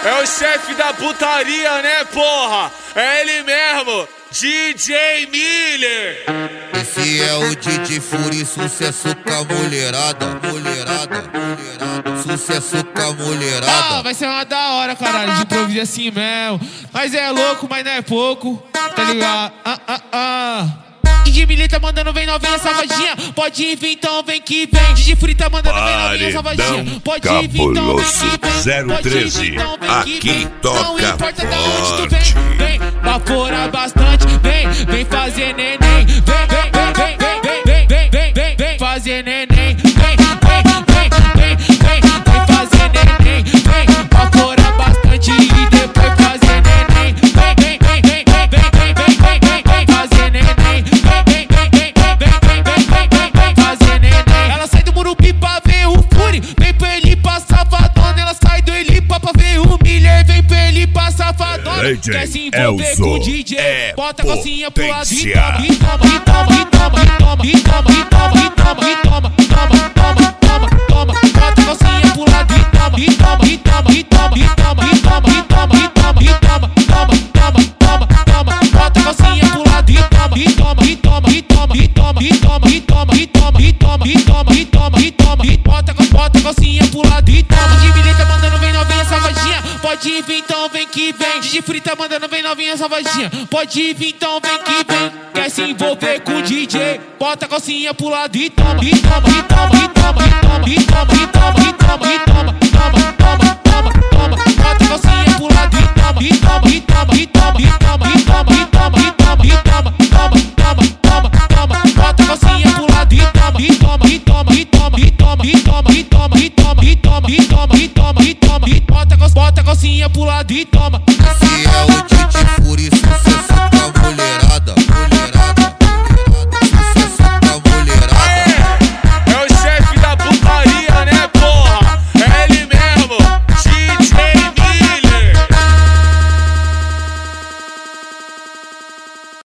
É o chefe da putaria, né, porra? É ele mesmo, DJ Miller. Esse é o DJ Fury, sucesso com a mulherada, mulherada, mulherada, sucesso com a mulherada. Ah, vai ser uma da hora, caralho, de improviso assim mesmo. Mas é louco, mas não é pouco, tá ligado? DJ Miller tá mandando, vem novinha safadinha. Pode vir, então vem que vem. DJ Fury tá mandando, vem novinha safadinha. Pode vir, então vem que vem. 013, aqui toca não importa de onde tu forte. vem, vem vaporar bastante. Vem fazer neném. Vem fazer neném. Vem fazer neném. Vem vaporar bastante e depois fazer neném. Vem fazer neném. Fazer neném. Ela sai do Murupi pra ver o Fury. Vem pra ele pra safadona. Ela sai do Elipa pra ver o Miller. Vem pra ele pra safadona. Quer se envolver com o DJ. Bota a calcinha pro lado e toma. Bota a calcinha pro lado e bota a calcinha pro lado bota a calcinha pro lado e toma. DJ Miller tá mandando, vem novinha safadinha. Pode vir, então vem que vem. DJ Fury tá mandando, vem novinha safadinha. Pode vir, então vem que vem. Quer se envolver com o DJ? Bota a calcinha pro lado e toma. Bota a calcinha pro lado e bota a calcinha pro lado e bota a calcinha pro lado e toma.